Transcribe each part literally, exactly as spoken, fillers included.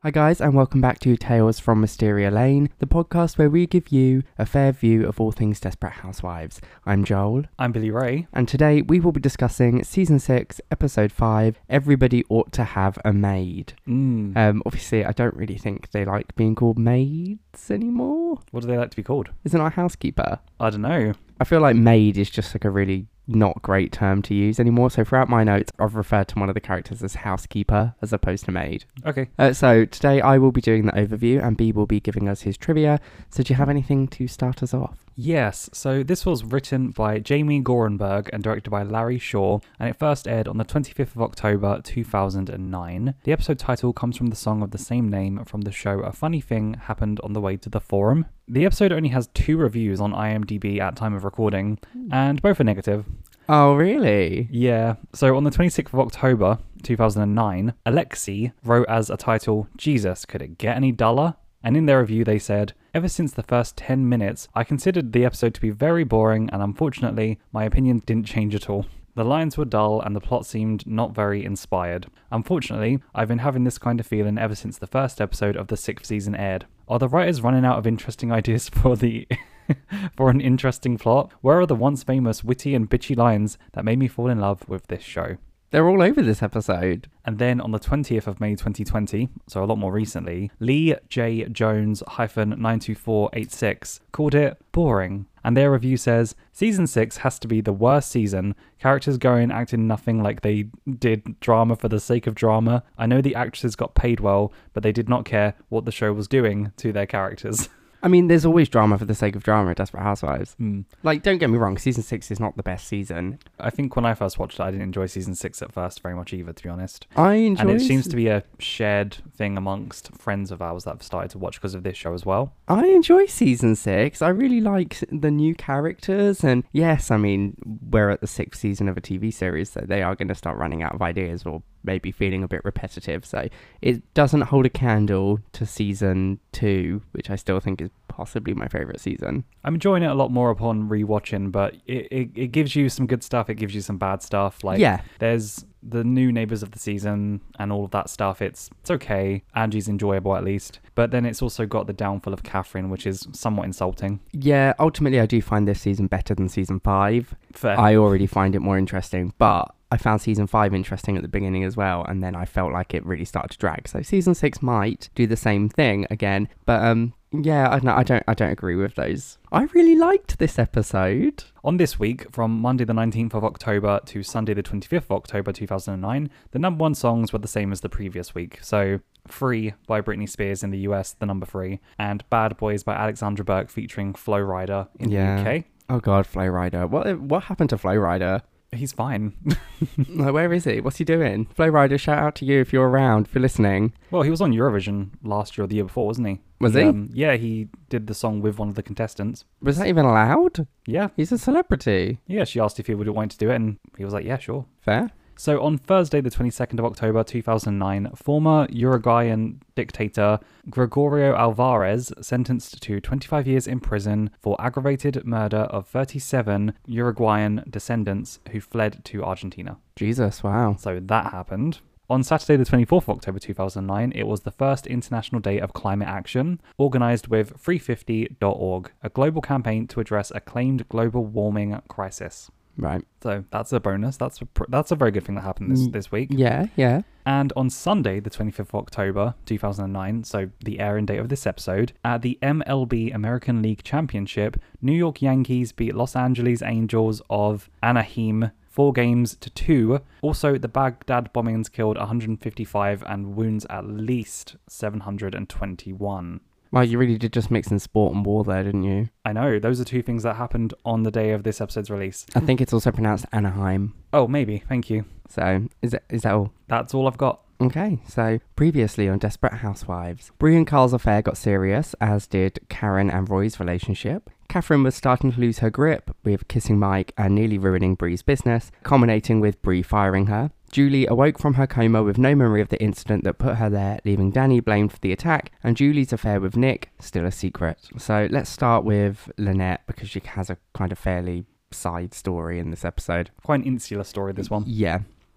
Hi guys, and welcome back to Tales from Mysteria Lane, the podcast where we give you a fair view of all things Desperate Housewives. I'm Joel. I'm Billy Ray. And today we will be discussing Season six, Episode five, Everybody Ought to Have a Maid. Mm. Um, obviously, I don't really think they like being called maids anymore. What do they like to be called? Isn't I housekeeper? I don't know. I feel like maid is just like a really not great term to use anymore. So throughout my notes, I've referred to one of the characters as housekeeper as opposed to maid. Okay. Uh, so today I will be doing the overview and B will be giving us his trivia. So do you have anything to start us off? Yes, so this was written by Jamie Gorenberg and directed by Larry Shaw, and it first aired on the twenty-fifth of October two thousand nine. The episode title comes from the song of the same name from the show A Funny Thing Happened on the Way to the Forum. The episode only has two reviews on IMDb at time of recording, and both are negative. Oh, really? Yeah, so on the twenty-sixth of October two thousand nine, Alexi wrote as a title, "Jesus, could it get any duller?" And in their review they said, "Ever since the first ten minutes, I considered the episode to be very boring, and unfortunately, my opinion didn't change at all. The lines were dull and the plot seemed not very inspired. Unfortunately, I've been having this kind of feeling ever since the first episode of the sixth season aired. Are the writers running out of interesting ideas for the for an interesting plot? Where are the once famous witty and bitchy lines that made me fall in love with this show?" They're all over this episode. And then on the twentieth of May twenty twenty, so a lot more recently, Lee J. Jones nine two four eight six called it boring. And their review says, "Season six has to be the worst season. Characters going acting nothing like they did drama for the sake of drama. I know the actresses got paid well, but they did not care what the show was doing to their characters." I mean, there's always drama for the sake of drama at Desperate Housewives. Mm. Like, don't get me wrong, Season six is not the best season. I think when I first watched it, I didn't enjoy Season six at first very much either, to be honest. I enjoy And it seems to be a shared thing amongst friends of ours that have started to watch because of this show as well. I enjoy Season six. I really like the new characters. And yes, I mean, we're at the sixth season of a T V series, so they are going to start running out of ideas or maybe feeling a bit repetitive. So it doesn't hold a candle to Season two, which I still think is possibly my favourite season. I'm enjoying it a lot more upon rewatching, but it, it, it gives you some good stuff. It gives you some bad stuff. Like, yeah. There's the new neighbours of the season and all of that stuff. It's it's okay. Angie's enjoyable at least. But then it's also got the downfall of Catherine, which is somewhat insulting. Yeah, ultimately I do find this season better than season five. Fair. I already find it more interesting, but I found season five interesting at the beginning as well, and then I felt like it really started to drag. So season six might do the same thing again, but um, yeah, I don't, I don't, I don't agree with those. I really liked this episode. On this week, from Monday the nineteenth of October to Sunday the twenty-fifth of October two thousand nine, the number one songs were the same as the previous week. So, Free by Britney Spears in the U S, the number three, and Bad Boys by Alexandra Burke featuring Flo Rida in Yeah. the U K. Oh God, Flo Rida. What what happened to Flo Rida? He's fine. Like, where is he? What's he doing? Flo Rida, shout out to you if you're around, if you're listening. Well, he was on Eurovision last year or the year before, wasn't he? Was he? Um, yeah, he did the song with one of the contestants. Was that even allowed? Yeah. He's a celebrity. Yeah, she asked if he would want to do it, and he was like, yeah, sure. Fair. So on Thursday, the twenty-second of October two thousand nine, former Uruguayan dictator Gregorio Alvarez sentenced to twenty-five years in prison for aggravated murder of thirty-seven Uruguayan descendants who fled to Argentina. Jesus, wow. So that happened. On Saturday, the twenty-fourth of October two thousand nine, it was the first International Day of Climate Action, organised with three fifty dot org, a global campaign to address a claimed global warming crisis. Right. So that's a bonus. That's a pr- that's a very good thing that happened this, this week. Yeah, yeah. And on Sunday, the twenty-fifth of October two thousand nine, so the airing date of this episode, at the M L B American League Championship, New York Yankees beat Los Angeles Angels of Anaheim four games to two. Also, the Baghdad bombings killed one hundred fifty-five and wounds at least seven hundred twenty-one. Well, you really did just mix in sport and war there, didn't you? I know, those are two things that happened on the day of this episode's release. I think it's also pronounced Anaheim. Oh, maybe. Thank you. So, is that, is that all? That's all I've got. Okay, so previously on Desperate Housewives, Brie and Carl's affair got serious, as did Karen and Roy's relationship. Catherine was starting to lose her grip, with kissing Mike and nearly ruining Brie's business, culminating with Brie firing her. Julie awoke from her coma with no memory of the incident that put her there, leaving Danny blamed for the attack, and Julie's affair with Nick still a secret. So let's start with Lynette, because she has a kind of fairly side story in this episode. Quite an insular story, this one. Yeah.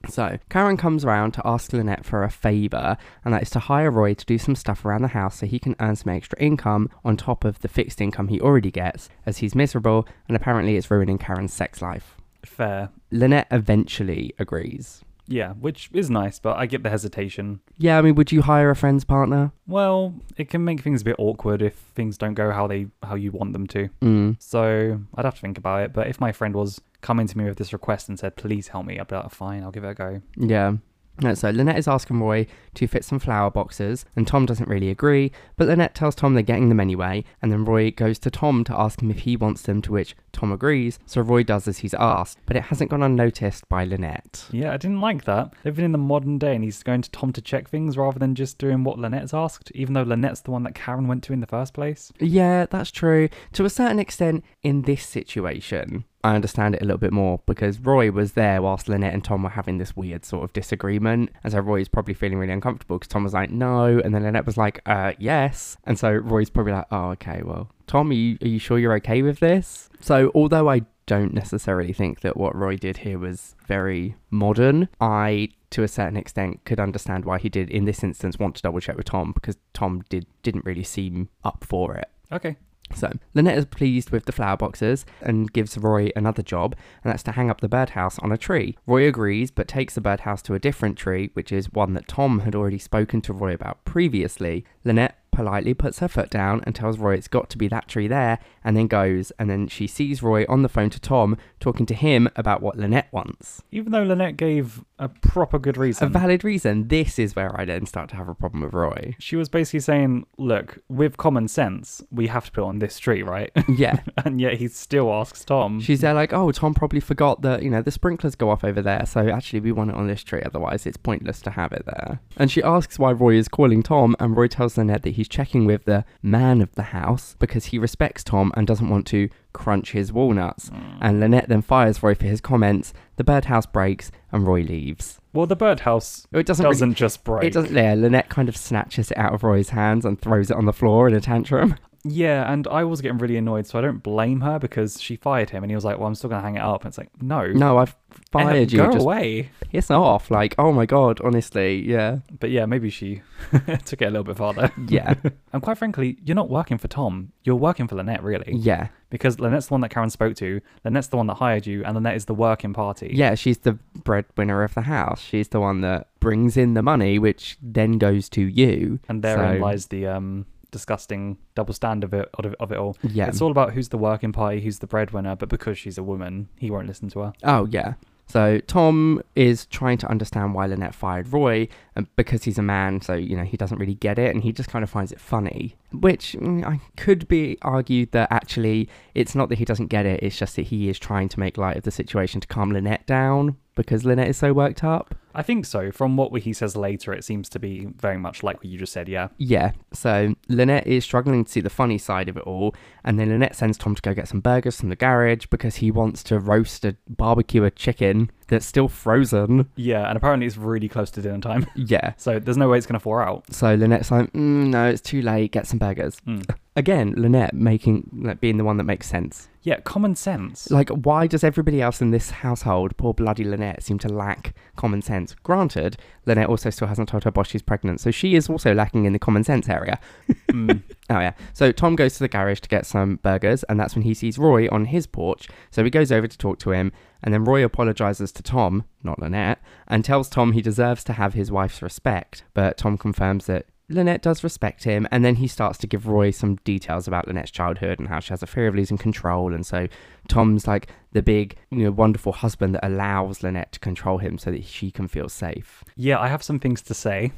So, Karen comes around to ask Lynette for a favour, and that is to hire Roy to do some stuff around the house so he can earn some extra income on top of the fixed income he already gets, as he's miserable and apparently it's ruining Karen's sex life. Fair. Lynette eventually agrees. Yeah, which is nice, but I get the hesitation. Yeah, I mean, would you hire a friend's partner? Well, it can make things a bit awkward if things don't go how they how you want them to. Mm. So I'd have to think about it. But if my friend was coming to me with this request and said, please help me, I'd be like, fine, I'll give it a go. Yeah. No, so Lynette is asking Roy to fit some flower boxes, and Tom doesn't really agree, but Lynette tells Tom they're getting them anyway, and then Roy goes to Tom to ask him if he wants them, to which Tom agrees, so Roy does as he's asked, but it hasn't gone unnoticed by Lynette. Yeah, I didn't like that. Living in the modern day and he's going to Tom to check things rather than just doing what Lynette's asked, even though Lynette's the one that Karen went to in the first place. Yeah, that's true. To a certain extent, in this situation, I understand it a little bit more because Roy was there whilst Lynette and Tom were having this weird sort of disagreement. And so Roy's probably feeling really uncomfortable because Tom was like, no. And then Lynette was like, uh, yes. And so Roy's probably like, oh, okay, well, Tom, are you, are you sure you're okay with this? So although I don't necessarily think that what Roy did here was very modern, I, to a certain extent, could understand why he did, in this instance, want to double check with Tom because Tom did, didn't really seem up for it. Okay. So, Lynette is pleased with the flower boxes and gives Roy another job, and that's to hang up the birdhouse on a tree. Roy agrees, but takes the birdhouse to a different tree, which is one that Tom had already spoken to Roy about previously. Lynette politely puts her foot down and tells Roy it's got to be that tree there, and then goes, and then she sees Roy on the phone to Tom, talking to him about what Lynette wants. Even though Lynette gave a proper good reason. A valid reason. This is where I then start to have a problem with Roy. She was basically saying, look, with common sense, we have to put it on this tree, right? Yeah. And yet he still asks Tom. She's there like, oh, Tom probably forgot that, you know, the sprinklers go off over there, so actually we want it on this tree, otherwise it's pointless to have it there. And she asks why Roy is calling Tom, and Roy tells Lynette that he's checking with the man of the house because he respects Tom and doesn't want to crunch his walnuts. Mm. And Lynette then fires Roy for his comments. The birdhouse breaks and Roy leaves. Well, the birdhouse it doesn't, doesn't really, just break. It doesn't. Yeah, Lynette kind of snatches it out of Roy's hands and throws it on the floor in a tantrum. Yeah, and I was getting really annoyed, so I don't blame her because she fired him and he was like, well, I'm still going to hang it up. And it's like, no. No, I've fired you. Go just away. Piss off. Like, oh my God, honestly, yeah. But yeah, maybe she took it a little bit farther. Yeah. And quite frankly, you're not working for Tom. You're working for Lynette, really. Yeah. Because Lynette's the one that Karen spoke to, Lynette's the one that hired you, and Lynette is the working party. Yeah, she's the breadwinner of the house. She's the one that brings in the money, which then goes to you. And therein so... lies the um disgusting double standard of it, of, of it all. Yeah. It's all about who's the working party, who's the breadwinner, but because she's a woman, he won't listen to her. Oh, yeah. So Tom is trying to understand why Lynette fired Roy, and because he's a man, so, you know, he doesn't really get it, and he just kind of finds it funny. Which mm, I could be argued that actually it's not that he doesn't get it, it's just that he is trying to make light of the situation to calm Lynette down because Lynette is so worked up. I think so. From what he says later, it seems to be very much like what you just said, yeah. Yeah, so Lynette is struggling to see the funny side of it all, and then Lynette sends Tom to go get some burgers from the garage because he wants to roast a barbecue a chicken that's still frozen. Yeah, and apparently it's really close to dinner time. Yeah. So there's no way it's going to thaw out. So Lynette's like, mm, no, it's too late, get some burgers. Mm. Again, Lynette making, like, being the one that makes sense. Yeah, common sense. Like, why does everybody else in this household, poor bloody Lynette, seem to lack common sense? Granted, Lynette also still hasn't told her boss she's pregnant, so she is also lacking in the common sense area. mm. Oh, yeah. So Tom goes to the garage to get some burgers, and that's when he sees Roy on his porch. So he goes over to talk to him, and then Roy apologizes to Tom, not Lynette, and tells Tom he deserves to have his wife's respect. But Tom confirms that Lynette does respect him, and then he starts to give Roy some details about Lynette's childhood and how she has a fear of losing control, and so Tom's like the big, you know, wonderful husband that allows Lynette to control him so that she can feel safe. Yeah, I have some things to say.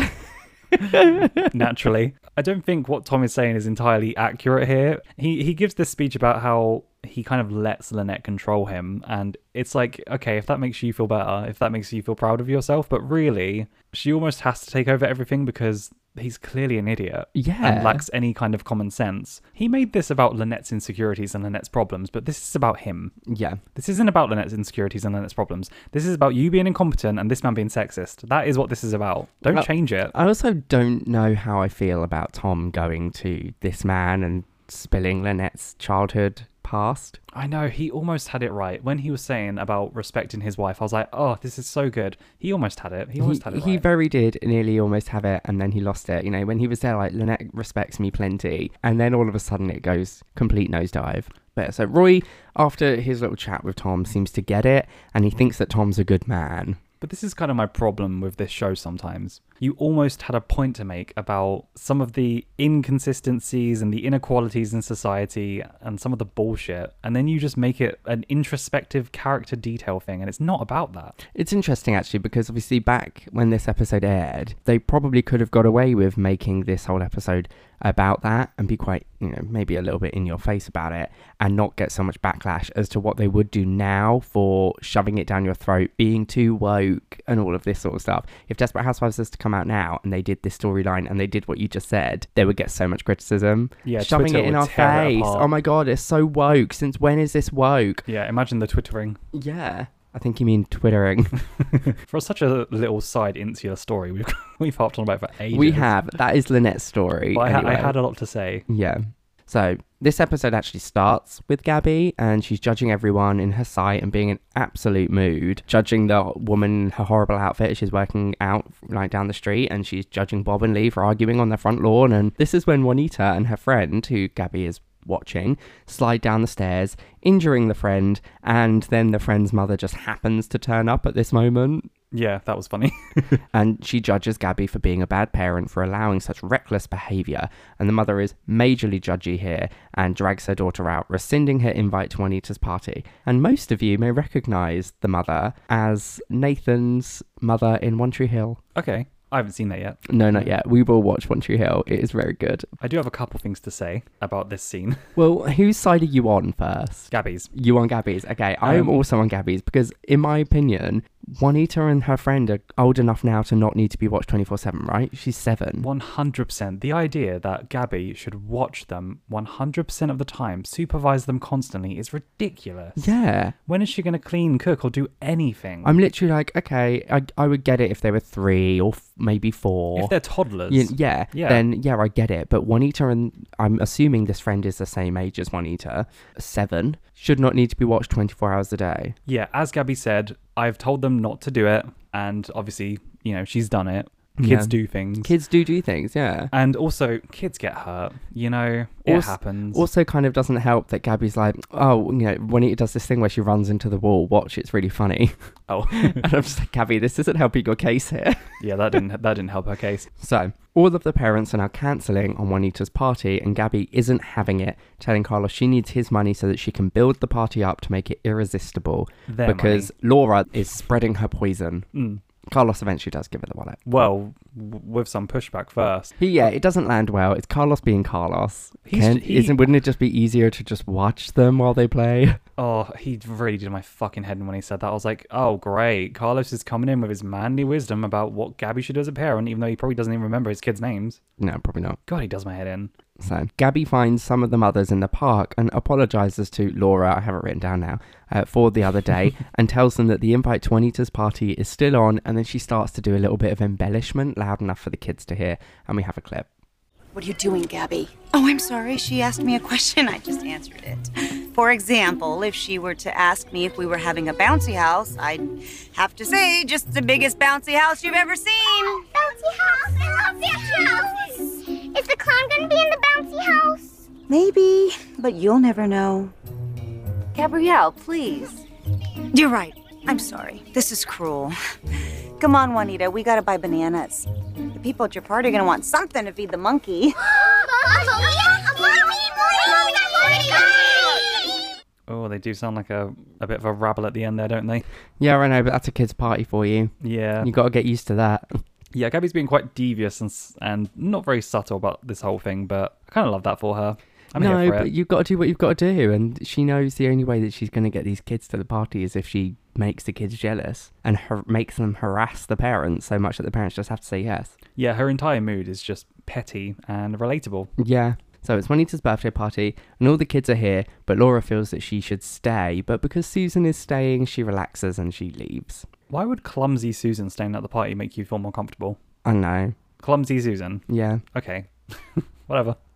Naturally. I don't think what Tom is saying is entirely accurate here. He he gives this speech about how he kind of lets Lynette control him, and it's like, okay, if that makes you feel better, if that makes you feel proud of yourself, but really, she almost has to take over everything because he's clearly an idiot. Yeah. And lacks any kind of common sense. He made this about Lynette's insecurities and Lynette's problems, but this is about him. Yeah. This isn't about Lynette's insecurities and Lynette's problems. This is about you being incompetent and this man being sexist. That is what this is about. Don't well, change it. I also don't know how I feel about Tom going to this man and spilling Lynette's childhood past. I know, he almost had it right. When he was saying about respecting his wife, I was like, oh, this is so good. He almost had it. He almost he, had it He right. very did nearly almost have it, and then he lost it. You know, when he was there, like, Lynette respects me plenty, and then all of a sudden it goes complete nosedive. But so Roy, after his little chat with Tom, seems to get it, and he thinks that Tom's a good man. But this is kind of my problem with this show sometimes. You almost had a point to make about some of the inconsistencies and the inequalities in society and some of the bullshit, and then you just make it an introspective character detail thing, and it's not about that. It's interesting, actually, because obviously back when this episode aired, they probably could have got away with making this whole episode about that and be quite, you know, maybe a little bit in your face about it and not get so much backlash as to what they would do now for shoving it down your throat, being too woke and all of this sort of stuff. If Desperate Housewives was to come out now and they did this storyline and they did what you just said, they would get so much criticism. Yeah, shoving Twitter it in would our tear it face. apart. Oh my god, it's so woke. Since when is this woke? Yeah, imagine the twittering. Yeah. I think you mean twittering. For such a little side insular story, we've we've harped on about it for ages. We have. That is Lynette's story. But I, ha- anyway. I had a lot to say. Yeah. So this episode actually starts with Gabby, and she's judging everyone in her sight and being in absolute mood, judging the woman in her horrible outfit. She's working out like down the street, and she's judging Bob and Lee for arguing on their front lawn. And this is when Juanita and her friend, who Gabby is watching, slide down the stairs, injuring the friend, and then the friend's mother just happens to turn up at this moment. Yeah, that was funny. And she judges Gabby for being a bad parent for allowing such reckless behaviour, and the mother is majorly judgy here and drags her daughter out, rescinding her invite to Juanita's party. And most of you may recognise the mother as Nathan's mother in One Tree Hill. Okay, I haven't seen that yet. No, not yet. We will watch One Tree Hill. It is very good. I do have a couple things to say about this scene. Well, whose side are you on first? Gabby's. You on Gabby's? Okay, I am Um, also on Gabby's because, in my opinion, Juanita and her friend are old enough now to not need to be watched twenty-four seven, right? She's seven. one hundred percent. The idea that Gabby should watch them one hundred percent of the time, supervise them constantly, is ridiculous. Yeah. When is she going to clean, cook, or do anything? I'm literally like, okay, I, I would get it if they were three or f- maybe four. If they're toddlers. Y- yeah, Yeah. then yeah, I get it. But Juanita and I'm assuming this friend is the same age as Juanita, seven, should not need to be watched twenty-four hours a day. Yeah, as Gabby said, I've told them not to do it, and obviously, you know, she's done it. Kids Yeah. do things. Kids do do things, yeah. And also, kids get hurt. You know, it Also- happens. Also kind of doesn't help that Gabby's like, oh, you know, Juanita does this thing where she runs into the wall. Watch, it's really funny. oh, And I'm just like, Gabby, this isn't helping your case here. yeah, that didn't that didn't help her case. So, all of the parents are now cancelling on Juanita's party, and Gabby isn't having it, telling Carlos she needs his money so that she can build the party up to make it irresistible, Their because Laura is spreading her poison. money. Mm. Carlos eventually does give her the wallet. Well, w- with some pushback first. He, yeah, it doesn't land well. It's Carlos being Carlos. He's- Can, he- isn't, wouldn't it just be easier to just watch them while they play? Oh, he really did my fucking head in when he said that. I was like, oh, great. Carlos is coming in with his manly wisdom about what Gabby should do as a parent, even though he probably doesn't even remember his kids' names. No, probably not. God, he does my head in. So, Gabby finds some of the mothers in the park and apologises to Laura, I have it written down now, uh, for the other day, and tells them that the invite to Juanita's party is still on, and then she starts to do a little bit of embellishment, loud enough for the kids to hear, and we have a clip. What are you doing, Gabby? Oh, I'm sorry. She asked me a question. I just answered it. For example, if she were to ask me if we were having a bouncy house, I'd have to say just the biggest bouncy house you've ever seen. Bouncy house? I love bouncy houses! Is the clown gonna be in the bouncy house? Maybe, but you'll never know. Gabrielle, please. You're right. I'm sorry. This is cruel. Come on, Juanita. We gotta buy bananas. The people at your party are gonna want something to feed the monkey. Oh, they do sound like a, a bit of a rabble at the end there, don't they? Yeah, I know, but that's a kid's party for you. Yeah. You got to get used to that. Yeah, Gabby's being quite devious and s- and not very subtle about this whole thing, but I kind of love that for her. I'm no, here for but it. you've got to do what you've got to do, and she knows the only way that she's going to get these kids to the party is if she makes the kids jealous and har- makes them harass the parents so much that the parents just have to say yes. Yeah, her entire mood is just petty and relatable. Yeah. So it's Juanita's birthday party, and all the kids are here, but Laura feels that she should stay, but because Susan is staying, she relaxes and she leaves. Why would clumsy Susan staying at the party make you feel more comfortable? I know. Clumsy Susan. Yeah. Okay. Whatever.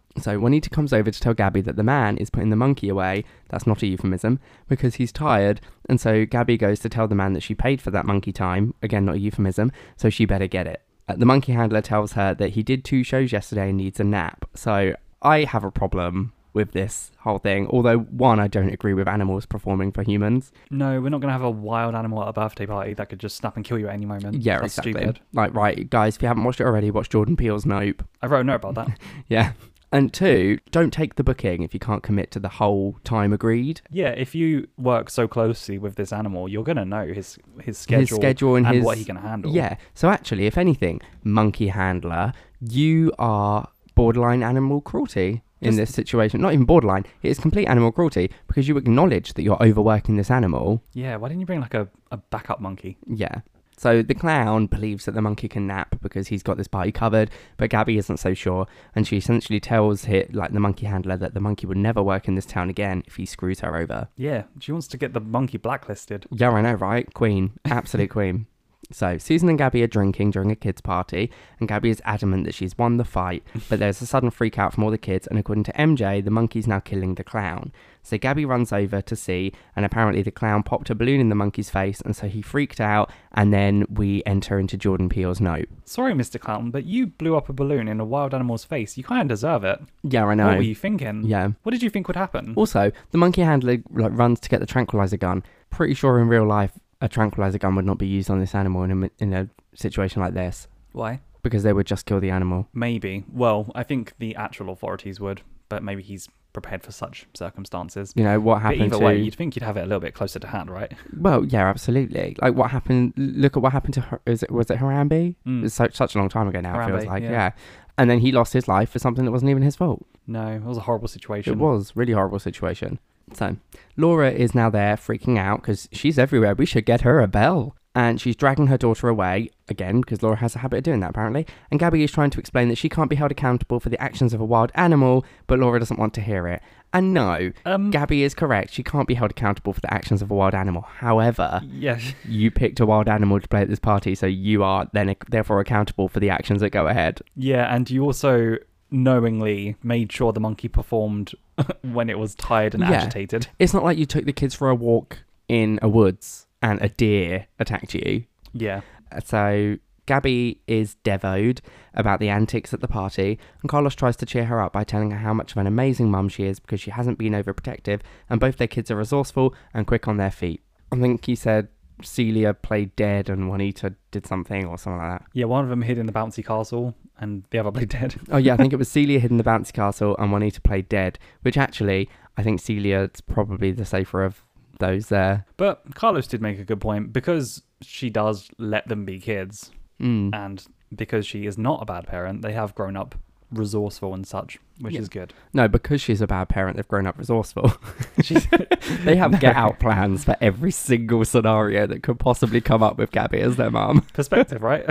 So Juanita comes over to tell Gabby that the man is putting the monkey away. That's not a euphemism, because he's tired. And so Gabby goes to tell the man that she paid for that monkey time. Again, not a euphemism, so she better get it. Uh, the monkey handler tells her that he did two shows yesterday and needs a nap. So I have a problem with this whole thing. Although, one, I don't agree with animals performing for humans. No, we're not going to have a wild animal at a birthday party that could just snap and kill you at any moment. Yeah, That's exactly. stupid. Like, right, guys, if you haven't watched it already, watch Jordan Peele's Nope. I wrote a note about that. Yeah. And two, don't take the booking if you can't commit to the whole time agreed. Yeah, if you work so closely with this animal, you're going to know his his schedule, His schedule and, and his, what he can handle. Yeah. So actually, if anything, monkey handler, you are borderline animal cruelty in Just- this situation. Not even borderline, it is complete animal cruelty because you acknowledge that you're overworking this animal. Yeah, why didn't you bring like a, a backup monkey? Yeah. So the clown believes that the monkey can nap because he's got this party covered, but Gabby isn't so sure, and she essentially tells it, like the monkey handler, that the monkey would never work in this town again if he screws her over. Yeah, she wants to get the monkey blacklisted. Yeah, I know, right? Queen. Absolute queen. So Susan and Gabby are drinking during a kids' party, and Gabby is adamant that she's won the fight, but there's a sudden freak out from all the kids, and according to M J, the monkey's now killing the clown. So Gabby runs over to see, and apparently the clown popped a balloon in the monkey's face, and so he freaked out, and then we enter into Jordan Peele's Nope. Sorry, Mister Clown, but you blew up a balloon in a wild animal's face. You kind of deserve it. Yeah, I know. What were you thinking? Yeah. What did you think would happen? Also, the monkey handler like runs to get the tranquilizer gun. Pretty sure in real life, a tranquilizer gun would not be used on this animal in a, in a situation like this, Why? because they would just kill the animal. Maybe. Well, I think the actual authorities would, but maybe he's prepared for such circumstances. You know, what But happened either to... way, you'd think you'd have it a little bit closer to hand, right? Well, yeah, absolutely. Like, what happened... Look at what happened to... Her, is it, was it Harambe? Mm. It was so, such a long time ago now, it feels Harambe, like. yeah. Yeah. And then he lost his life for something that wasn't even his fault. No, it was a horrible situation. It was. Really horrible situation. So, Laura is now there freaking out because she's everywhere. We should get her a bell. And she's dragging her daughter away, again, because Laura has a habit of doing that, apparently. And Gabby is trying to explain that she can't be held accountable for the actions of a wild animal, but Laura doesn't want to hear it. And no, Um, Gabby is correct. She can't be held accountable for the actions of a wild animal. However, yeah. you picked a wild animal to play at this party, so you are then therefore accountable for the actions that go ahead. Yeah, and you also knowingly made sure the monkey performed when it was tired and Yeah. agitated. It's not like you took the kids for a walk in a woods and a deer attacked you. Yeah. So Gabby is devoed about the antics at the party, and Carlos tries to cheer her up by telling her how much of an amazing mum she is because she hasn't been overprotective, and both their kids are resourceful and quick on their feet. I think he said Celia played dead and Juanita did something or something like that. Yeah, one of them hid in the bouncy castle and the other played dead. Oh yeah, I think it was Celia hid in the bouncy castle and Juanita played dead, which actually I think Celia's probably the safer of those there. But Carlos did make a good point because she does let them be kids, Mm. and because she is not a bad parent, they have grown up resourceful and such, which Yeah. is good. No, because she's a bad parent, they've grown up resourceful. She's, they have get out plans for every single scenario that could possibly come up with Gabby as their mum. Perspective, right?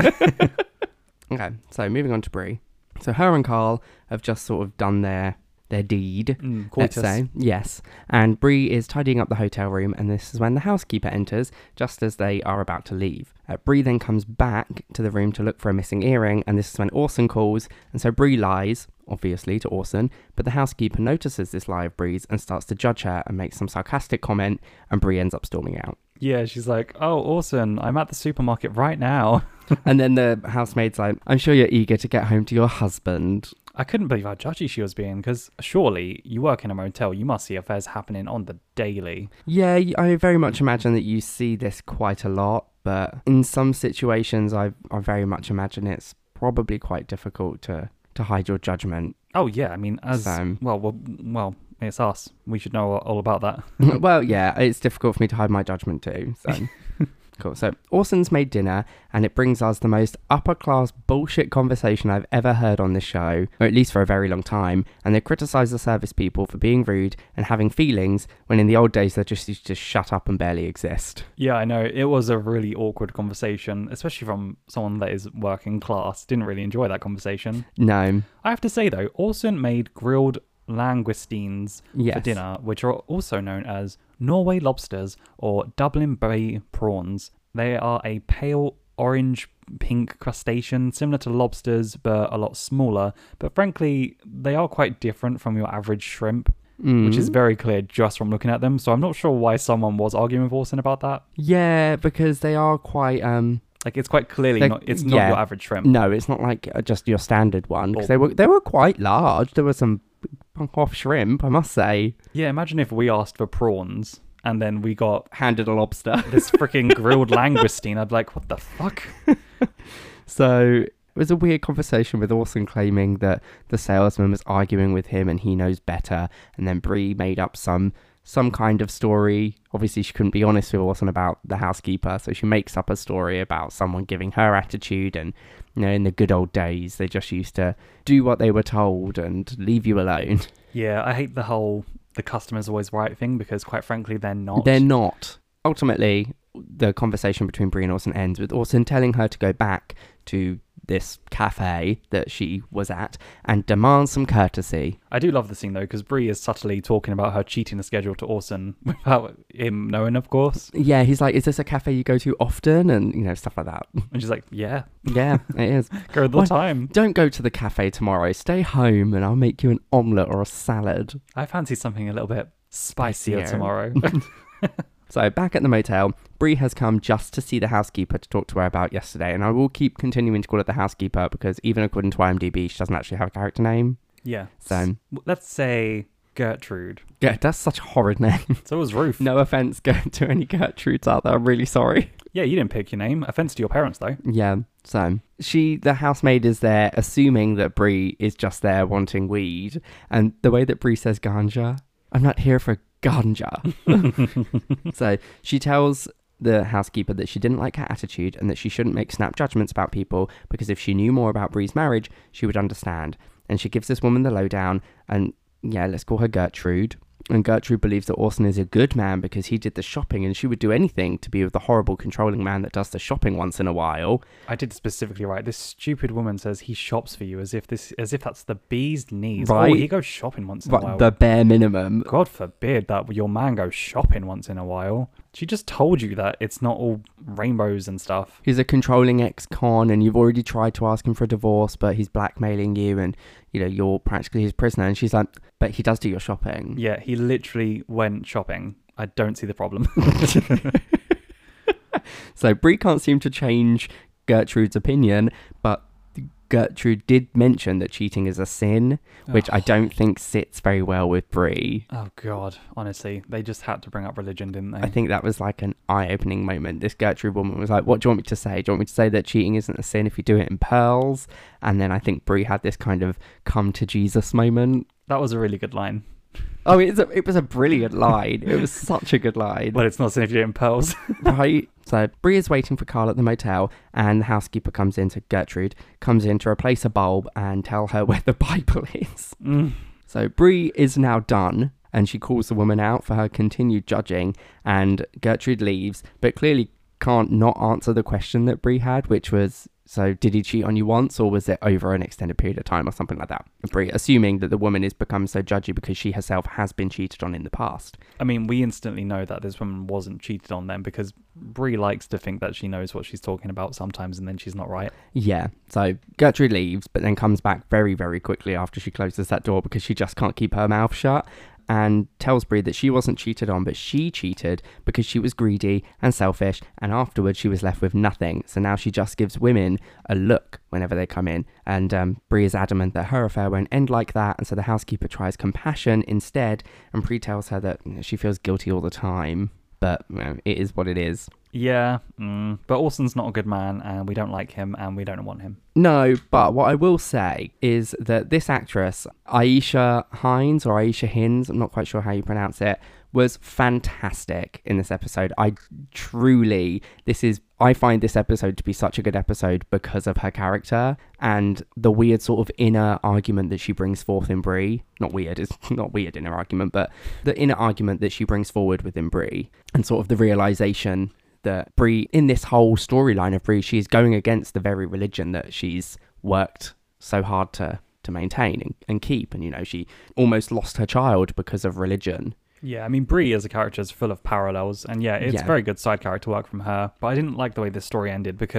Okay, so moving on to Brie. So her and Carl have just sort of done their their deed, Mm, let's coitus. say. Yes. And Brie is tidying up the hotel room, and this is when the housekeeper enters, just as they are about to leave. Uh, Brie then comes back to the room to look for a missing earring, and this is when Orson calls, and so Brie lies, obviously, to Orson, but the housekeeper notices this lie of Brie's and starts to judge her and makes some sarcastic comment, and Brie ends up storming out. Yeah, she's like, oh, Orson, I'm at the supermarket right now. And then the housemaid's like, I'm sure you're eager to get home to your husband. I couldn't believe how judgy she was being, because surely you work in a motel, you must see affairs happening on the daily. Yeah, y- I very much imagine that you see this quite a lot, but in some situations, I I very much imagine it's probably quite difficult to, to hide your judgment. Oh, yeah, I mean, as, So- well, well, well, it's us. We should know all about that. Well, yeah, it's difficult for me to hide my judgment too, so... Cool. So Orson's made dinner, and it brings us the most upper-class bullshit conversation I've ever heard on this show, or at least for a very long time, and they criticise the service people for being rude and having feelings, when in the old days they just used to shut up and barely exist. Yeah, I know. It was a really awkward conversation, especially from someone that is working class. Didn't really enjoy that conversation. No. I have to say, though, Orson made grilled langoustines Yes. for dinner, which are also known as Norway lobsters or Dublin Bay prawns. They are a pale orange pink crustacean, similar to lobsters, but a lot smaller. But frankly, they are quite different from your average shrimp, Mm. which is very clear just from looking at them. So I'm not sure why someone was arguing with Orson about that. Yeah, because they are quite... um. Like, it's quite clearly They're- not, it's not yeah. your average shrimp. No, it's not like uh, just your standard one. Because Or- they were, they were quite large. There were some punk off shrimp, I must say. Yeah, imagine if we asked for prawns and then we got Handed a lobster. this freaking grilled langoustine. I'd be like, what the fuck? So it was a weird conversation with Orson claiming that the salesman was arguing with him and he knows better. And then Bree made up some some kind of story. Obviously, she couldn't be honest with Orson about the housekeeper, so she makes up a story about someone giving her attitude. And, you know, in the good old days, they just used to do what they were told and leave you alone. Yeah, I hate the whole the customer's always right thing because, quite frankly, they're not. They're not. Ultimately, the conversation between Bree and Orson ends with Orson telling her to go back to this cafe that she was at and demand some courtesy. I do love the scene, though, because Bree is subtly talking about her cheating the schedule to Orson without him knowing, of course. Yeah, he's like, is this a cafe you go to often? And, you know, stuff like that. And she's like, yeah, Yeah, it is. go the Why- time. Don't go to the cafe tomorrow. Stay home and I'll make you an omelette or a salad. I fancy something a little bit spicier Spicier. tomorrow. So back at the motel, Bree has come just to see the housekeeper to talk to her about yesterday. And I will keep continuing to call it the housekeeper because even according to IMDb, she doesn't actually have a character name. Yeah. So- S- Let's say Gertrude. Yeah, that's such a horrid name. So was Ruth. No offense go to any Gertrudes out there. I'm really sorry. Yeah, you didn't pick your name. Offense to your parents, though. Yeah, so she, the housemaid is there assuming that Bree is just there wanting weed. And the way that Bree says ganja, I'm not here for ganja. So she tells the housekeeper that she didn't like her attitude and that she shouldn't make snap judgments about people because if she knew more about Bree's marriage, she would understand. And she gives this woman the lowdown and, yeah, let's call her Gertrude. And Gertrude believes that Orson is a good man because he did the shopping and she would do anything to be with the horrible controlling man that does the shopping once in a while. I did specifically right. This stupid woman says he shops for you as if this, as if that's the bee's knees. Right. Oh, he goes shopping once in a But while. the bare minimum. God forbid that your man goes shopping once in a while. She just told you that it's not all rainbows and stuff. He's a controlling ex-con and you've already tried to ask him for a divorce, but he's blackmailing you and, you know, you're practically his prisoner. And she's like, but he does do your shopping. Yeah, he literally went shopping. I don't see the problem. So Bree can't seem to change Gertrude's opinion, but Gertrude did mention that cheating is a sin, which I don't think sits very well with Bree. Oh, God. Honestly, they just had to bring up religion, didn't they? I think that was like an eye-opening moment. This Gertrude woman was like, what do you want me to say? Do you want me to say that cheating isn't a sin if you do it in pearls? And then I think Bree had this kind of come to Jesus moment. That was a really good line. Oh, it was a, it was a brilliant line. It was such a good line. But it's not sin if you do it in pearls. Right? So Bree is waiting for Carl at the motel and the housekeeper comes in, so Gertrude comes in to replace a bulb and tell her where the Bible is. Mm. So Bree is now done and she calls the woman out for her continued judging and Gertrude leaves, but clearly can't not answer the question that Bree had, which was, so did he cheat on you once or was it over an extended period of time or something like that? Bree, assuming that the woman is become so judgy because she herself has been cheated on in the past. I mean, we instantly know that this woman wasn't cheated on then because Bree likes to think that she knows what she's talking about sometimes and then she's not right. Yeah, so Gertrude leaves, but then comes back very, very quickly after she closes that door because she just can't keep her mouth shut and tells Bree that she wasn't cheated on, but she cheated because she was greedy and selfish, and afterwards she was left with nothing. So now she just gives women a look whenever they come in, and um, Bree is adamant that her affair won't end like that, and so the housekeeper tries compassion instead, and Bree tells her that you know, she feels guilty all the time, but you know, it is what it is. Yeah, mm, but Orson's not a good man and we don't like him and we don't want him. No, but what I will say is that this actress, Aisha Hines or Aisha Hines, I'm not quite sure how you pronounce it, was fantastic in this episode. I truly, this is, I find this episode to be such a good episode because of her character and the weird sort of inner argument that she brings forth in Bree. Not weird, it's not weird inner argument, but the inner argument that she brings forward within Bree and sort of the realization that Bree, in this whole storyline of Bree, she's going against the very religion that she's worked so hard to to maintain and, and keep. And, you know, she almost lost her child because of religion. Yeah, I mean, Bree as a character is full of parallels. And yeah, it's Yeah. very good side character work from her. But I didn't like the way this story ended because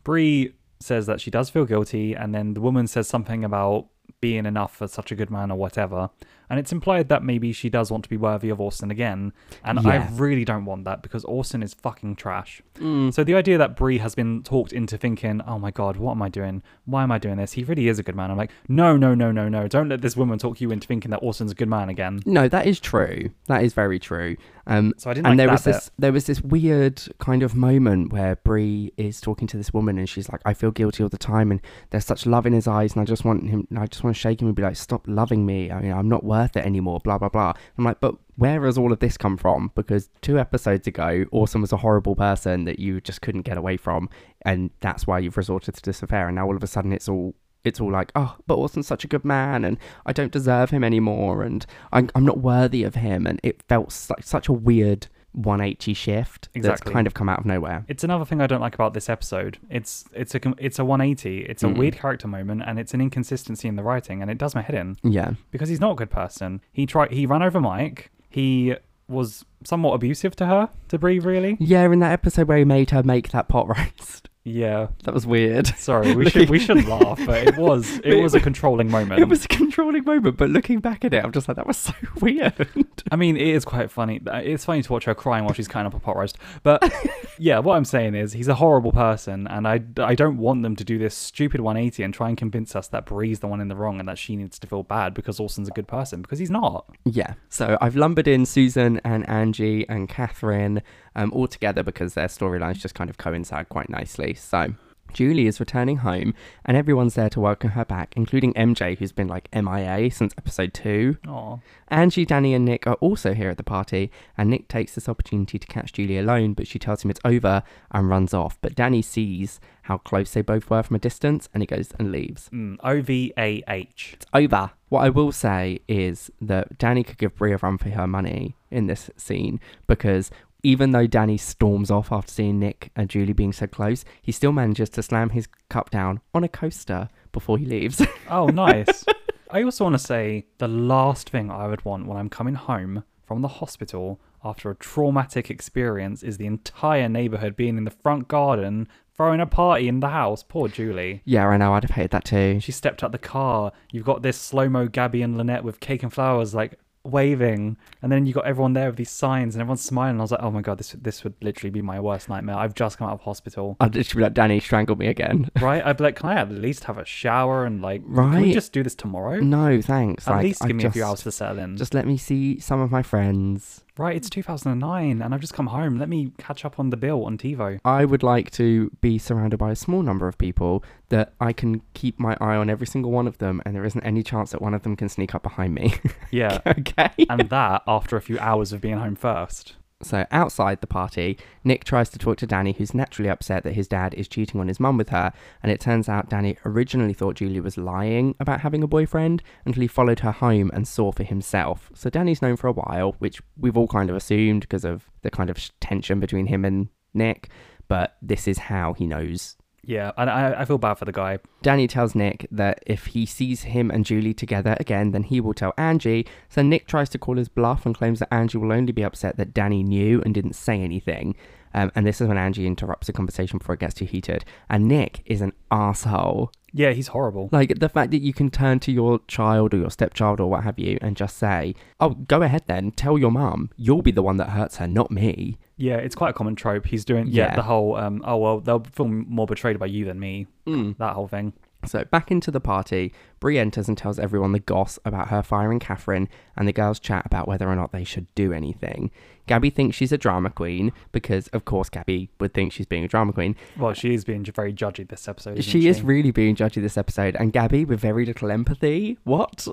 Bree says that she does feel guilty, and then the woman says something about being enough for such a good man or whatever. And it's implied that maybe she does want to be worthy of Orson again. And Yeah. I really don't want that because Orson is fucking trash. Mm. So the idea that Bree has been talked into thinking, oh my God, what am I doing? Why am I doing this? He really is a good man. I'm like, no, no, no, no, no. Don't let this woman talk you into thinking that Orson's a good man again. No, that is true. That is very true. Um, So I didn't and like there that was this bit. there was this weird kind of moment where Bree is talking to this woman and she's like, I feel guilty all the time and there's such love in his eyes and I just want him I just want to shake him and be like, stop loving me. I mean, I'm not worth it anymore, blah blah blah. I'm like, but where has all of this come from? Because two episodes ago, Orson was a horrible person that you just couldn't get away from, and that's why you've resorted to this affair, and now all of a sudden it's all it's all like, oh, but Orson's such a good man and I don't deserve him anymore and I'm, I'm not worthy of him. And it felt like such a weird one eighty shift that's Exactly. kind of come out of nowhere. It's another thing I don't like about this episode. It's it's a com- it's a one eighty. It's a Mm. weird character moment, and it's an inconsistency in the writing, and it does my head in Yeah. because he's not a good person. He tried. He ran over Mike. He was somewhat abusive to her, to Bree, really. Yeah, in that episode where he made her make that pot roast. Yeah. That was weird. Sorry, we should we should laugh, but it was it was a controlling moment. It was a controlling moment, but looking back at it, I'm just like, that was so weird. I mean, it is quite funny. It's funny to watch her crying while she's cutting up a pot roast. But yeah, what I'm saying is he's a horrible person, and I, I don't want them to do this stupid one eighty and try and convince us that Bree's the one in the wrong and that she needs to feel bad because Orson's a good person, because he's not. Yeah. So I've lumbered in Susan and Angie and Catherine um, all together because their storylines just kind of coincide quite nicely. So Julie is returning home and everyone's there to welcome her back, including M J, who's been like M I A since episode two. Aw. Angie, Danny and Nick are also here at the party, and Nick takes this opportunity to catch Julie alone, but she tells him it's over and runs off. But Danny sees how close they both were from a distance and he goes and leaves. Mm, O V A H. It's over. What I will say is that Danny could give Brie a run for her money in this scene, because even though Danny storms off after seeing Nick and Julie being so close, he still manages to slam his cup down on a coaster before he leaves. Oh, nice. I also want to say the last thing I would want when I'm coming home from the hospital after a traumatic experience is the entire neighborhood being in the front garden throwing a party in the house. Poor Julie. Yeah, I know, I'd have hated that too. She stepped out the car. You've got this slow-mo Gabby and Lynette with cake and flowers, like, waving, and then you got everyone there with these signs and everyone's smiling. I was like, oh my God, this this would literally be my worst nightmare. I've just come out of hospital. I'd literally be like, Danny, strangle me again. Right? I'd be like, can I at least have a shower and like, can we Right. just do this tomorrow? No, thanks. At Like, least I give me a few just- hours to settle in. Just let me see some of my friends. Right, it's two thousand nine and I've just come home. Let me catch up on the bill on TiVo. I would like to be surrounded by a small number of people that I can keep my eye on every single one of them, and there isn't any chance that one of them can sneak up behind me. Yeah. Okay. And that after a few hours of being home first. So outside the party, Nick tries to talk to Danny, who's naturally upset that his dad is cheating on his mum with her, and it turns out Danny originally thought Julie was lying about having a boyfriend until he followed her home and saw for himself. So Danny's known for a while, which we've all kind of assumed because of the kind of tension between him and Nick, but this is how he knows. Yeah, and I, I feel bad for the guy. Danny tells Nick that if he sees him and Julie together again, then he will tell Angie. So Nick tries to call his bluff and claims that Angie will only be upset that Danny knew and didn't say anything. Um, and this is when Angie interrupts the conversation before it gets too heated. And Nick is an asshole. Yeah, he's horrible. Like, the fact that you can turn to your child or your stepchild or what have you and just say, oh, go ahead then, tell your mum. You'll be the one that hurts her, not me. Yeah, it's quite a common trope. He's doing, yeah, Yeah. the whole, um, oh, well, they'll feel more betrayed by you than me. Mm. That whole thing. So back into the party, Brie enters and tells everyone the goss about her firing Catherine, and the girls chat about whether or not they should do anything. Gabby thinks she's a drama queen because, of course, Gabby would think she's being a drama queen. Well, she is being very judgy this episode, isn't She, she? is really being judgy this episode, and Gabby with very little empathy. What?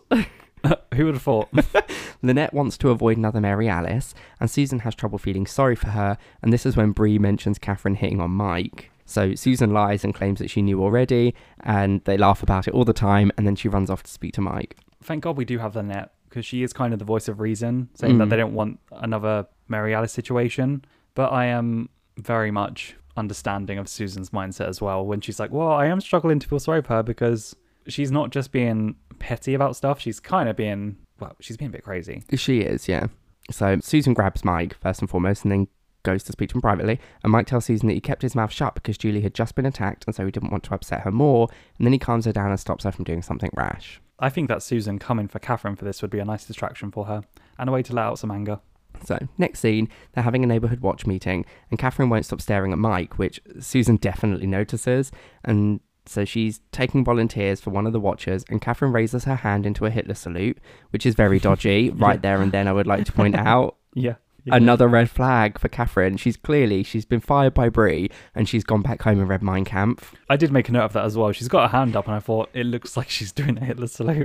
Who would have thought? Lynette wants to avoid another Mary Alice, and Susan has trouble feeling sorry for her, and this is when Brie mentions Catherine hitting on Mike. So Susan lies and claims that she knew already, and they laugh about it all the time, and then she runs off to speak to Mike. Thank God we do have Lynette, because she is kind of the voice of reason, saying that Mm. they don't want another Mary Alice situation. But I am very much understanding of Susan's mindset as well, when she's like, well, I am struggling to feel sorry for her, because she's not just being petty about stuff, she's kind of being, well, she's being a bit crazy. She is, yeah. So Susan grabs Mike, first and foremost, and then goes to speak to him privately, and Mike tells Susan that he kept his mouth shut because Julie had just been attacked, and so he didn't want to upset her more, and then he calms her down and stops her from doing something rash. I think that Susan coming for Catherine for this would be a nice distraction for her, and a way to let out some anger. So, next scene, they're having a neighbourhood watch meeting, and Catherine won't stop staring at Mike, which Susan definitely notices, and so she's taking volunteers for one of the watchers, and Catherine raises her hand into a Hitler salute, which is very dodgy, right yeah. there and then, I would like to point out. Yeah. Yeah. Another red flag for Catherine. She's clearly, she's been fired by Bree and she's gone back home and read Mein Kampf. I did make a note of that as well. She's got her hand up and I thought, it looks like she's doing a Hitler salute.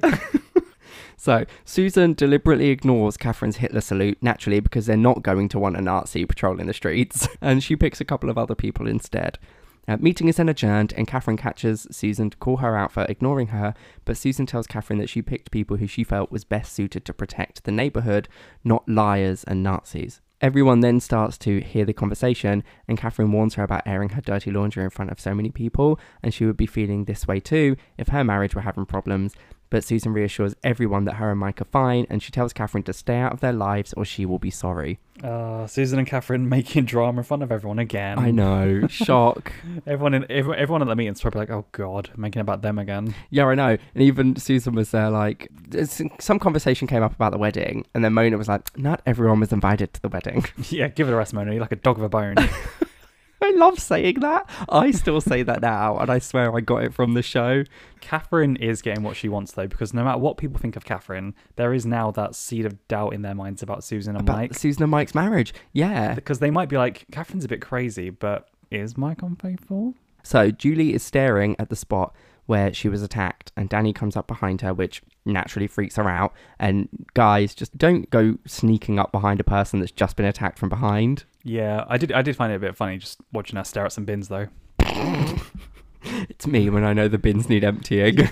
So, Susan deliberately ignores Catherine's Hitler salute, naturally, because they're not going to want a Nazi patrolling the streets, and she picks a couple of other people instead. Uh, meeting is then adjourned, and Catherine catches Susan to call her out for ignoring her, but Susan tells Catherine that she picked people who she felt was best suited to protect the neighbourhood, not liars and Nazis. Everyone then starts to hear the conversation, and Catherine warns her about airing her dirty laundry in front of so many people, and she would be feeling this way too if her marriage were having problems. But Susan reassures everyone that her and Mike are fine, and she tells Catherine to stay out of their lives or she will be sorry. Uh, Susan and Catherine making drama in front of everyone again. I know. Shock. everyone in everyone, everyone at the meeting's probably like, oh God, making it about them again. Yeah, I know. And even Susan was there like, some conversation came up about the wedding, and then Mona was like, not everyone was invited to the wedding. Yeah, give it a rest, Mona. You're like a dog with a bone. I love saying that. I still say that now, and I swear I got it from the show. Catherine is getting what she wants, though, because no matter what people think of Catherine, there is now that seed of doubt in their minds about Susan and about Mike. Susan and Mike's marriage, yeah. Because they might be like, Catherine's a bit crazy, but is Mike unfaithful? So Julie is staring at the spot where she was attacked, and Danny comes up behind her, which naturally freaks her out. And guys, just don't go sneaking up behind a person that's just been attacked from behind. Yeah, I did I did find it a bit funny just watching her stare at some bins, though. It's me when I know the bins need emptying.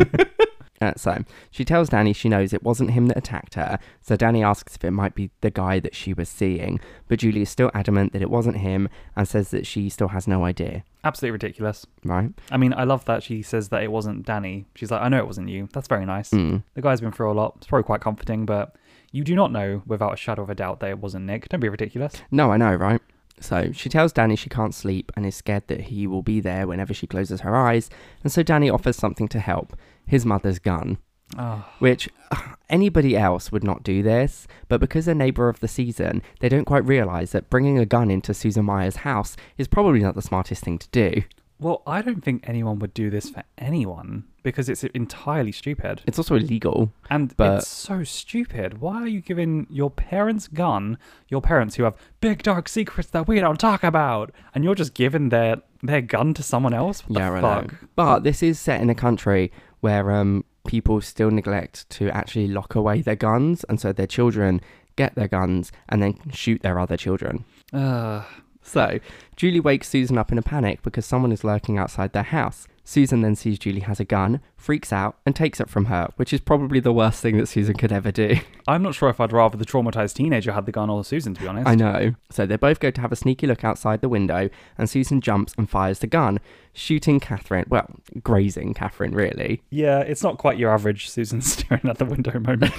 Uh, so, she tells Danny she knows it wasn't him that attacked her, so Danny asks if it might be the guy that she was seeing, but Julie is still adamant that it wasn't him and says that she still has no idea. Absolutely ridiculous. Right. I mean, I love that she says that it wasn't Danny. She's like, I know it wasn't you. That's very nice. Mm. The guy's been through a lot. It's probably quite comforting, but you do not know without a shadow of a doubt that it wasn't Nick. Don't be ridiculous. No, I know, right? So she tells Danny she can't sleep and is scared that he will be there whenever she closes her eyes, and so Danny offers something to help, his mother's gun. Oh. Which, uh, anybody else would not do this, but because they're neighbour of the season, they don't quite realise that bringing a gun into Susan Meyer's house is probably not the smartest thing to do. Well, I don't think anyone would do this for anyone, because it's entirely stupid. It's also illegal. And but... it's so stupid. Why are you giving your parents' gun, your parents who have big dark secrets that we don't talk about, and you're just giving their, their gun to someone else? What yeah, the I fuck? know. But this is set in a country where um people still neglect to actually lock away their guns, and so their children get their guns and then shoot their other children. Ugh. So, Julie wakes Susan up in a panic because someone is lurking outside their house. Susan then sees Julie has a gun, freaks out, and takes it from her, which is probably the worst thing that Susan could ever do. I'm not sure if I'd rather the traumatised teenager had the gun or Susan, to be honest. I know. So they both go to have a sneaky look outside the window, and Susan jumps and fires the gun, shooting Catherine. Well, grazing Catherine, really. Yeah, it's not quite your average Susan staring at the window moment.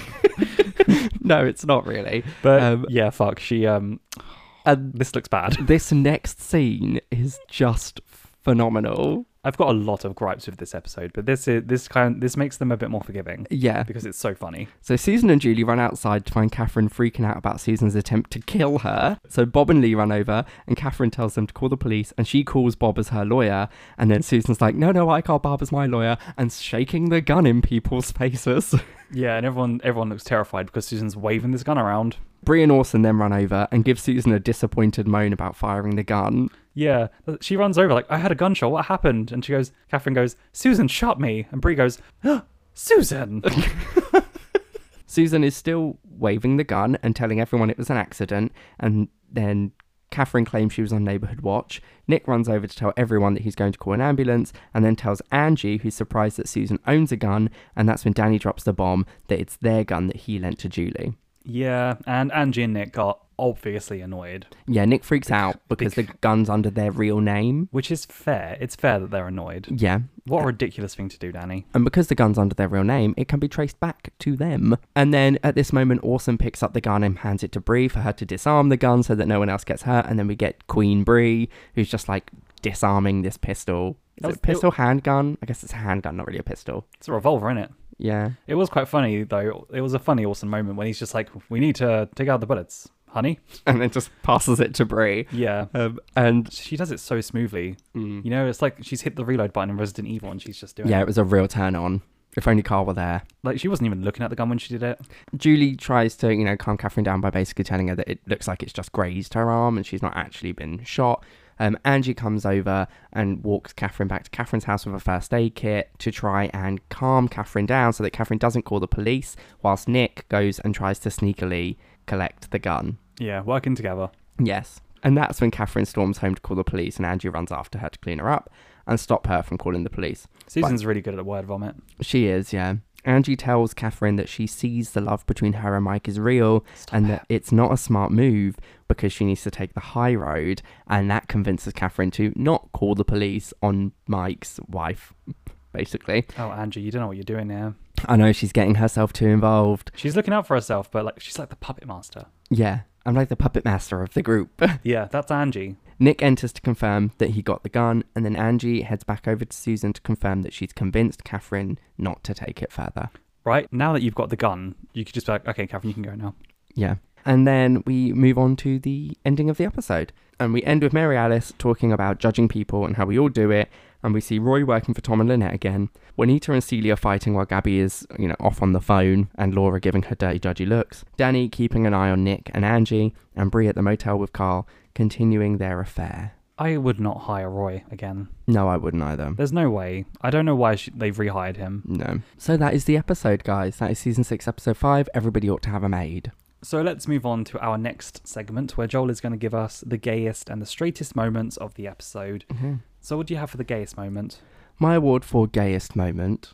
No, it's not really. But um, yeah, fuck. She, um... And this looks bad. This next scene is just phenomenal. I've got a lot of gripes with this episode, but this is this kind this makes them a bit more forgiving. Yeah, because it's so funny. So Susan and Julie run outside to find Catherine freaking out about Susan's attempt to kill her. So Bob and Lee run over, and Catherine tells them to call the police, and she calls Bob as her lawyer. And then Susan's like, "No, no, I call Bob as my lawyer," and shaking the gun in people's faces. Yeah, and everyone everyone looks terrified because Susan's waving this gun around. Bree and Orson then run over and give Susan a disappointed moan about firing the gun. Yeah, she runs over like, I had a gunshot, what happened? And she goes, Catherine goes, Susan shot me. And Bree goes, oh, Susan! Susan is still waving the gun and telling everyone it was an accident, and then Catherine claims she was on neighbourhood watch. Nick runs over to tell everyone that he's going to call an ambulance, and then tells Angie, who's surprised that Susan owns a gun, and that's when Danny drops the bomb, that it's their gun that he lent to Julie. Yeah, and Angie and Nick got obviously annoyed. Yeah, Nick freaks out because the gun's under their real name. Which is fair. It's fair that they're annoyed. Yeah. What a ridiculous thing to do, Danny. And because the gun's under their real name, it can be traced back to them. And then at this moment, Orson picks up the gun and hands it to Bree for her to disarm the gun so that no one else gets hurt. And then we get Queen Bree, who's just like disarming this pistol. Is Was, it a pistol it, handgun? I guess it's a handgun, not really a pistol. It's a revolver, isn't it? Yeah. It was quite funny, though. It was a funny, awesome moment when he's just like, we need to take out the bullets, honey. And then just passes it to Bree. Yeah. Um, and she does it so smoothly. Mm. You know, it's like she's hit the reload button in Resident Evil and she's just doing yeah, it. it was a real turn on. If only Carl were there. Like, she wasn't even looking at the gun when she did it. Julie tries to, you know, calm Catherine down by basically telling her that it looks like it's just grazed her arm and she's not actually been shot. Um, Angie comes over and walks Catherine back to Catherine's house with a first aid kit to try and calm Catherine down so that Catherine doesn't call the police, whilst Nick goes and tries to sneakily collect the gun. Yeah, working together. Yes. And that's when Catherine storms home to call the police and Angie runs after her to clean her up and stop her from calling the police. Susan's but really good at the word vomit. She is, yeah. Angie tells Catherine that she sees the love between her and Mike is real Stop and it. that it's not a smart move because she needs to take the high road, and that convinces Catherine to not call the police on Mike's wife, basically. Oh, Angie, you don't know what you're doing now. I know, she's getting herself too involved. She's looking out for herself, but like she's like the puppet master. Yeah, I'm like the puppet master of the group. Yeah, that's Angie. Nick enters to confirm that he got the gun, and then Angie heads back over to Susan to confirm that she's convinced Catherine not to take it further. Right, now that you've got the gun, you could just be like, okay, Catherine, you can go now. Yeah. And then we move on to the ending of the episode. And we end with Mary Alice talking about judging people and how we all do it. And we see Roy working for Tom and Lynette again. Juanita and Celia fighting while Gabby is, you know, off on the phone and Laura giving her dirty, judgy looks. Danny keeping an eye on Nick and Angie, and Bree at the motel with Carl, continuing their affair. I would not hire Roy again. No, I wouldn't either. There's no way. I don't know why she, they've rehired him. No. So that is the episode, guys. That is season six, episode five. Everybody ought to have a maid. So let's move on to our next segment where Joel is going to give us the gayest and the straightest moments of the episode. Mm-hmm. So what do you have for the gayest moment? My award for gayest moment.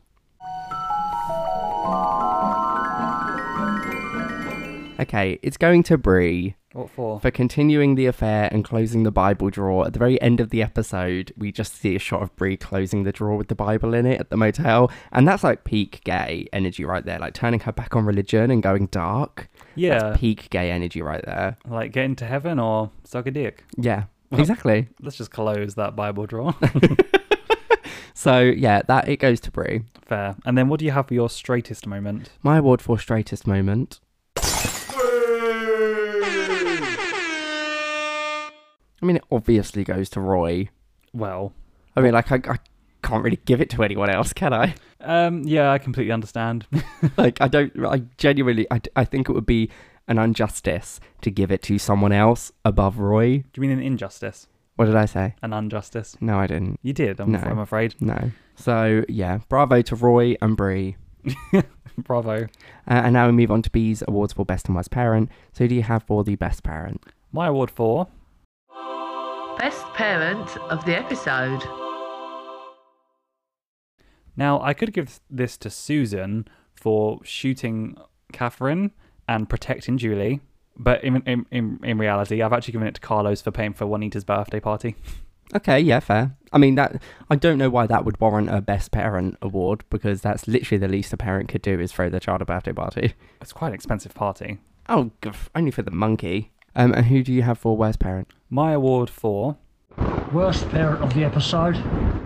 Okay, it's going to Bree. What for? For continuing the affair and closing the Bible drawer. At the very end of the episode, we just see a shot of Bree closing the drawer with the Bible in it at the motel. And that's like peak gay energy right there. Like turning her back on religion and going dark. Yeah. That's peak gay energy right there. Like get into heaven or suck a dick. Yeah, exactly. Let's just close that Bible drawer. So yeah, that it goes to Bree. Fair. And then what do you have for your straightest moment? My award for straightest moment. I mean, it obviously goes to Roy. Well, I mean, like, I, I can't really give it to anyone else, can I? Um, yeah, I completely understand. Like, I don't, I genuinely, I, I think it would be an injustice to give it to someone else above Roy. Do you mean an injustice? What did I say? An injustice? No, I didn't. You did, I'm, no. I'm afraid. No. So, yeah, bravo to Roy and Bree. Bravo. Uh, and now we move on to B's awards for best and worst parent. So who do you have for the best parent? My award for... Best parent of the episode. Now, I could give this to Susan for shooting Catherine and protecting Julie, but in in in, in reality, I've actually given it to Carlos for paying for Juanita's birthday party. Okay, yeah, fair. I mean, that I don't know why that would warrant a best parent award, because that's literally the least a parent could do is throw their child a birthday party. It's quite an expensive party. Oh, gosh, only for the monkey. Um, and who do you have for worst parent? My award for... Worst parent of the episode.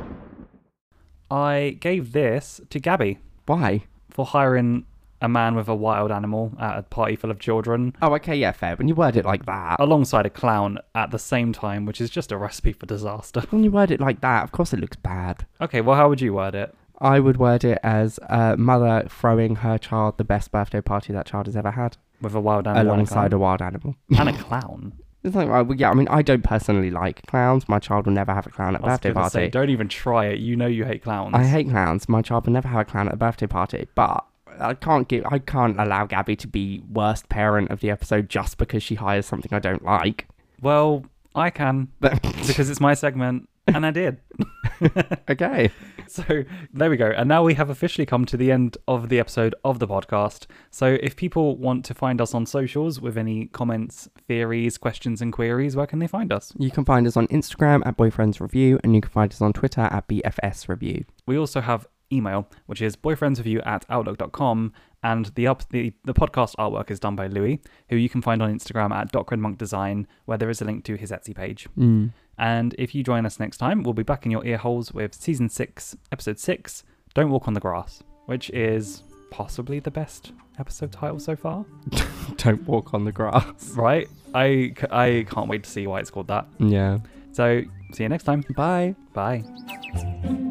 I gave this to Gabby. Why? For hiring a man with a wild animal at a party full of children. Oh, okay, yeah, fair. When you word it like that. Alongside a clown at the same time, which is just a recipe for disaster. When you word it like that, of course it looks bad. Okay, well, how would you word it? I would word it as a mother throwing her child the best birthday party that child has ever had. With a wild animal. Alongside a, a wild animal. And a clown. It's like, well, yeah, I mean, I don't personally like clowns. My child will never have a clown at a birthday party. Say, don't even try it. You know you hate clowns. I hate clowns. My child will never have a clown at a birthday party. But I can't give, I can't allow Gabby to be worst parent of the episode just because she hires something I don't like. Well, I can. because it's my segment. And I did. Okay. So there we go. And now we have officially come to the end of the episode of the podcast. So if people want to find us on socials with any comments, theories, questions and queries, where can they find us? You can find us on Instagram at Boyfriends Review, and you can find us on Twitter at B F S Review. We also have email, which is boyfriendsreview at outlook dot com, and the up the, the podcast artwork is done by Louis, who you can find on Instagram at docredmonkdesign, where there is a link to his Etsy page. Mm. And if you join us next time, we'll be back in your ear holes with season six, episode six, Don't Walk on the Grass, which is possibly the best episode title so far. Don't walk on the grass. Right? I, I can't wait to see why it's called that. Yeah. So, see you next time. Bye. Bye.